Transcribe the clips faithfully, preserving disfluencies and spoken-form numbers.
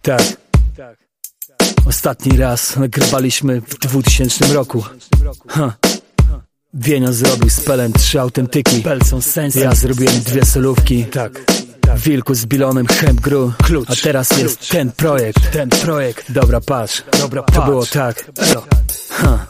Tak. Ostatni raz nagrywaliśmy w dwutysięcznym roku. Ha. Wienio zrobił z Pelem trzy autentyki. Ja zrobiłem dwie solówki. Tak. Wilku z Bilonem Hemp Gru. A teraz jest ten projekt. Ten projekt. Dobra, patrz. Dobra, patrz. To było tak. Elo. Ha.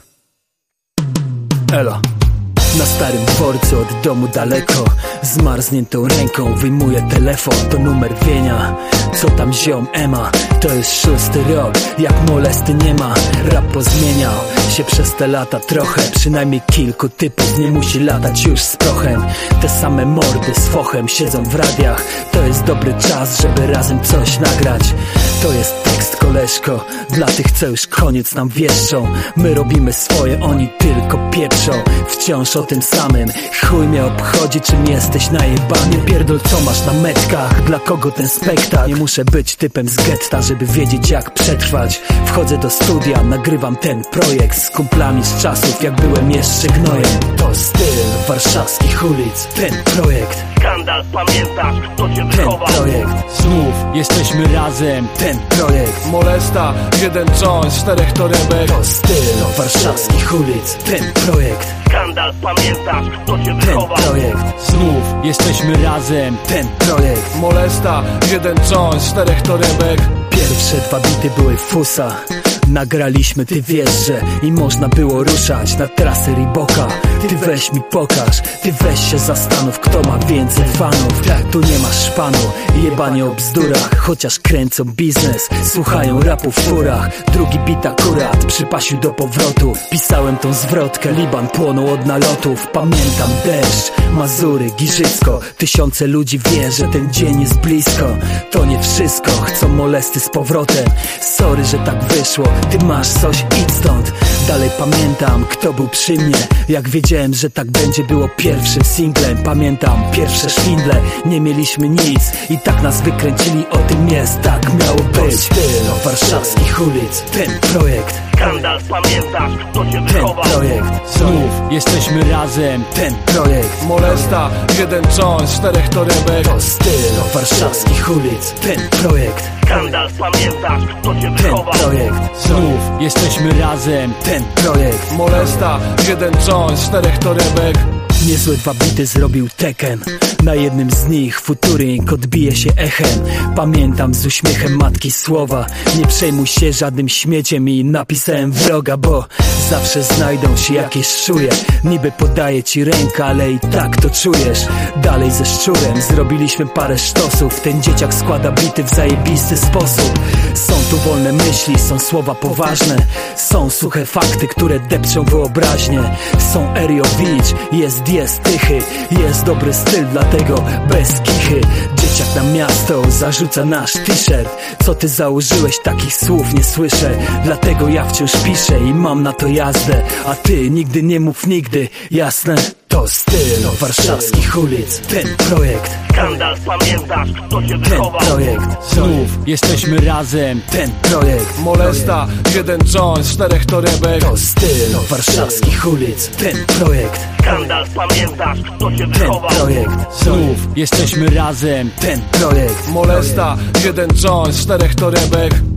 Elo. Na starym dworcu od domu daleko, zmarzniętą ręką wyjmuję telefon. To numer Wienia. Co tam ziom Ema? To jest szósty rok, jak molesty nie ma. Rap pozmieniał się przez te lata trochę. Przynajmniej kilku typów nie musi latać już z prochem. Te same mordy z fochem siedzą w radiach. To jest dobry czas, żeby razem coś nagrać. To jest tekst, koleżko, dla tych, co już koniec nam wieszczą. My robimy swoje, oni tylko pieprzą. Wciąż o tym samym. Chuj mnie obchodzi, czym jesteś najebany. Pierdol, co masz na metkach, dla kogo ten spektakl. Nie muszę być typem z getta, żeby wiedzieć, jak przetrwać. Wchodzę do studia, nagrywam ten projekt z kumplami z czasów, jak byłem jeszcze gnojem. To styl warszawskich ulic, ten projekt. Skandal, pamiętasz, kto cię wychował? Ten projekt. Znów jesteśmy razem, ten projekt. Molesta, jeden cząs, czterech torebek. To styl warszawskich ulic, ten projekt. Skandal, pamiętasz, kto cię Ten wychował? projekt. Znów jesteśmy razem, ten projekt. Molesta, jeden cząs, czterech torebek. Pierwsze dwa bity były fusa. Nagraliśmy, ty wiesz, że i można było ruszać na trasę Reeboka. Ty weź mi pokaż, ty weź się zastanów, kto ma więcej fanów. Tu nie ma szpanu, jebanie o bzdurach. Chociaż kręcą biznes, słuchają rapu w furach. Drugi bit akurat przypasił do powrotu. Pisałem tą zwrotkę, Liban płonął od nalotów. Pamiętam deszcz, Mazury, Giżycko. Tysiące ludzi wie, że ten dzień jest blisko. To nie wszystko, chcą molesty z powrotem. Sorry, że tak wyszło, ty masz coś, idź stąd. Dalej pamiętam, kto był przy mnie. Jak wiedziałem, że tak będzie, było pierwszym singlem. Pamiętam pierwsze szwindle, nie mieliśmy nic i tak nas wykręcili, o tym jest, tak miało być. Styl warszawskich ulic, ten projekt. Skandal, pamiętasz, kto cię Ten wychował? projekt. Znów jesteśmy razem, ten projekt. Molesta, jeden cząs, czterech torebek. To styl warszawskich ulic, ten projekt. Skandal, pamiętasz, kto cię Ten wychował? projekt. Znów jesteśmy razem, ten projekt. Molesta, jeden cząs, czterech torebek. Niezłe dwa bity zrobił Tekken. Na jednym z nich Futuring odbije się echem. Pamiętam z uśmiechem matki słowa: nie przejmuj się żadnym śmieciem, i napisałem wroga, bo zawsze znajdą się jakieś szuje. Niby podaję ci rękę, ale i tak to czujesz. Dalej ze szczurem zrobiliśmy parę sztosów. Ten dzieciak składa bity w zajebisty sposób. Są tu wolne myśli, są słowa poważne. Są suche fakty, które depczą wyobraźnię. Są Eriowicz, jest jest tychy. Jest dobry styl, dlatego bez kichy. Dzieciak na miasto zarzuca nasz t-shirt. Co ty założyłeś, takich słów nie słyszę. Dlatego ja wciąż piszę i mam na to jazdę. A ty nigdy nie mów nigdy, jasne? To styl warszawskich ulic, ten projekt. Skandal, pamiętasz, kto cię Ten wychował? projekt. Znów jesteśmy razem, ten projekt. Molesta, jeden cząs, czterech torebek. To styl warszawskich ulic, ten projekt. Skandal, pamiętasz, kto cię Ten wychował? projekt. Znów jesteśmy razem, ten projekt. Molesta, jeden cząs, czterech torebek.